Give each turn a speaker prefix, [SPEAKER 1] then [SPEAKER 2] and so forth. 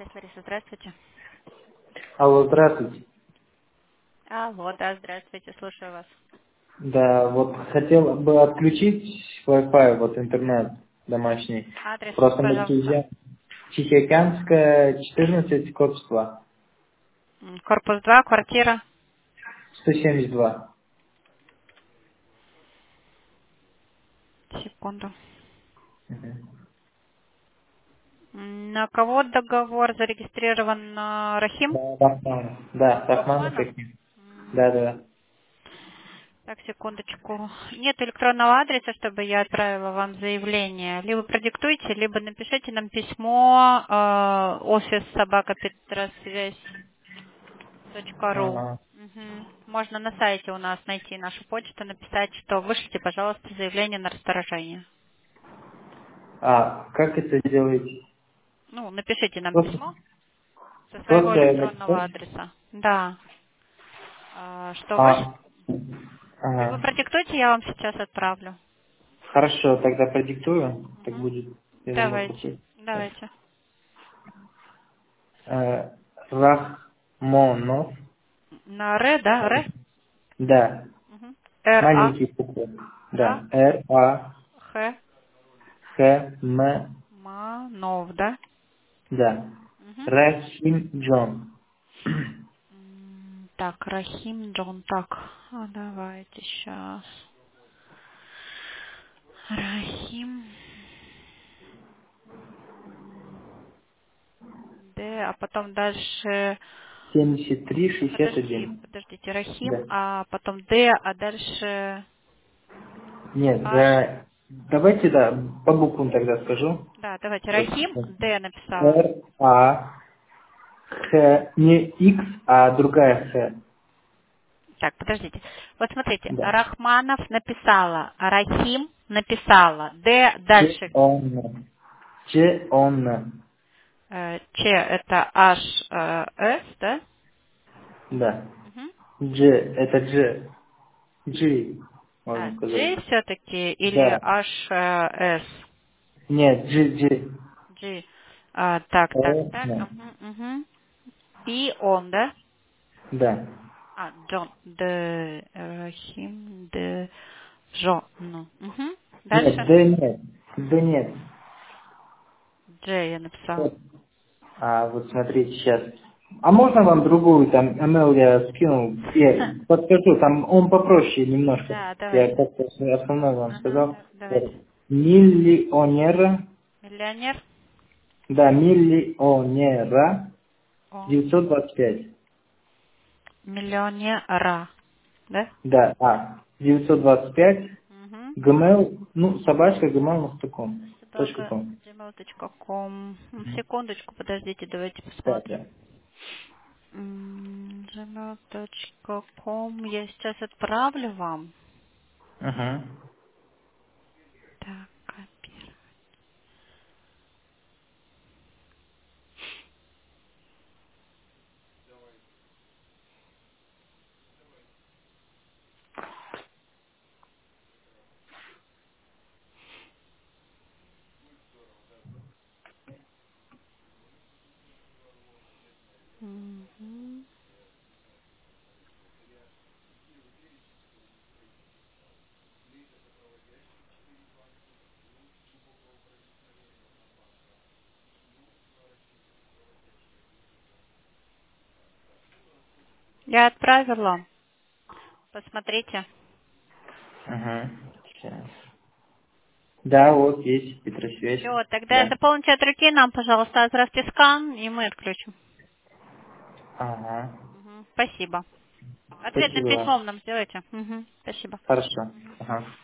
[SPEAKER 1] Связь Лариса, здравствуйте.
[SPEAKER 2] Алло, здравствуйте.
[SPEAKER 1] Алло, да, здравствуйте, слушаю вас.
[SPEAKER 2] Да, вот хотел бы отключить Wi-Fi, вот интернет домашний.
[SPEAKER 1] Адрес,
[SPEAKER 2] Просто мы
[SPEAKER 1] пожалуйста.
[SPEAKER 2] приезжаем. Тихоокеанская, 14, корпус 2,
[SPEAKER 1] Корпус 2, квартира.
[SPEAKER 2] 172.
[SPEAKER 1] Секунду.
[SPEAKER 2] Мгм.
[SPEAKER 1] На кого договор зарегистрирован? Рахим?
[SPEAKER 2] Да, Рахманов. Да, Рахманов
[SPEAKER 1] Рахманов?
[SPEAKER 2] Рахим. Да, да.
[SPEAKER 1] Так, секундочку. Нет электронного адреса, чтобы я отправила вам заявление. Либо продиктуйте, либо напишите нам письмо офис собака.петросвязь.ру.
[SPEAKER 2] Ага.
[SPEAKER 1] Можно на сайте у нас найти нашу почту, написать, что вышлите, пожалуйста, заявление на расторжение.
[SPEAKER 2] А как это делаете?
[SPEAKER 1] Ну, напишите нам
[SPEAKER 2] Просто,
[SPEAKER 1] письмо со своего
[SPEAKER 2] просто
[SPEAKER 1] электронного
[SPEAKER 2] написать?
[SPEAKER 1] адреса. Да. Что вы?
[SPEAKER 2] А,
[SPEAKER 1] Либо
[SPEAKER 2] ага.
[SPEAKER 1] продиктуйте, я вам сейчас отправлю.
[SPEAKER 2] Хорошо, тогда продиктую. Так
[SPEAKER 1] Мгм.
[SPEAKER 2] будет, я думаю,
[SPEAKER 1] Давайте.
[SPEAKER 2] похоже.
[SPEAKER 1] Давайте.
[SPEAKER 2] Рахмонов.
[SPEAKER 1] На Р, да? Р?
[SPEAKER 2] Да.
[SPEAKER 1] Мгм. Р, А,
[SPEAKER 2] Маленький буквы.
[SPEAKER 1] Ра,
[SPEAKER 2] Да. Р, А,
[SPEAKER 1] Х,
[SPEAKER 2] Х, М.
[SPEAKER 1] Манов, да?
[SPEAKER 2] Да.
[SPEAKER 1] Мгм.
[SPEAKER 2] Рахим Джон.
[SPEAKER 1] Так, Рахим Джон, так. Давайте сейчас. Рахим. Д, а потом дальше
[SPEAKER 2] 7361.
[SPEAKER 1] подождите, Рахим,
[SPEAKER 2] Да.
[SPEAKER 1] а потом Д, а дальше
[SPEAKER 2] Нет,
[SPEAKER 1] Аш.
[SPEAKER 2] давайте, да, по буквам тогда скажу.
[SPEAKER 1] Да, давайте,
[SPEAKER 2] Вот.
[SPEAKER 1] Рахим, Д написала.
[SPEAKER 2] Р, А, Х, не X, а другая Х.
[SPEAKER 1] Так, подождите. Вот смотрите,
[SPEAKER 2] Да.
[SPEAKER 1] Рахманов написала, Рахим написала, Д
[SPEAKER 2] Ч,
[SPEAKER 1] дальше,
[SPEAKER 2] он. Ч, он.
[SPEAKER 1] Ч это H, С, да?
[SPEAKER 2] Да.
[SPEAKER 1] Мгм.
[SPEAKER 2] Дж, это Дж. G, можно сказать.
[SPEAKER 1] G все-таки или
[SPEAKER 2] Да.
[SPEAKER 1] H, S?
[SPEAKER 2] Нет, G.
[SPEAKER 1] G. Так, так,
[SPEAKER 2] О,
[SPEAKER 1] так.
[SPEAKER 2] да.
[SPEAKER 1] Мгм. И он, да?
[SPEAKER 2] Да.
[SPEAKER 1] Джон, Д, Рахим, Д, Жо, ну.
[SPEAKER 2] Нет,
[SPEAKER 1] Дальше
[SPEAKER 2] да нет. Да нет.
[SPEAKER 1] Дж я написала.
[SPEAKER 2] Вот. А вот смотрите сейчас. А можно вам другую, там, ML я скинул, я подскажу, там он попроще немножко.
[SPEAKER 1] Да,
[SPEAKER 2] Я
[SPEAKER 1] давайте.
[SPEAKER 2] как-то основной вам сказал.
[SPEAKER 1] Давайте.
[SPEAKER 2] Вот. Миллионера,
[SPEAKER 1] Миллионер.
[SPEAKER 2] да, миллионера
[SPEAKER 1] О.
[SPEAKER 2] 925.
[SPEAKER 1] Миллионера. Да?
[SPEAKER 2] Да, 925,
[SPEAKER 1] Угу.
[SPEAKER 2] gmail, ну, собачка, gmail.com.
[SPEAKER 1] Собака
[SPEAKER 2] .com.
[SPEAKER 1] gmail.com. Секундочку, подождите, давайте
[SPEAKER 2] Да, да.
[SPEAKER 1] посмотрим. Gmail.com. Я сейчас отправлю вам.
[SPEAKER 2] Ага.
[SPEAKER 1] Так, копировать. Мгм. Я отправила. Посмотрите.
[SPEAKER 2] Ага. Сейчас. Да, вот есть Петросвязь.
[SPEAKER 1] Все, тогда
[SPEAKER 2] Да.
[SPEAKER 1] дополните от руки нам, пожалуйста, отправьте скан, и мы отключим.
[SPEAKER 2] Ага.
[SPEAKER 1] Спасибо. Ответным
[SPEAKER 2] Спасибо вам.
[SPEAKER 1] письмом нам сделайте. Спасибо.
[SPEAKER 2] Хорошо. Ага.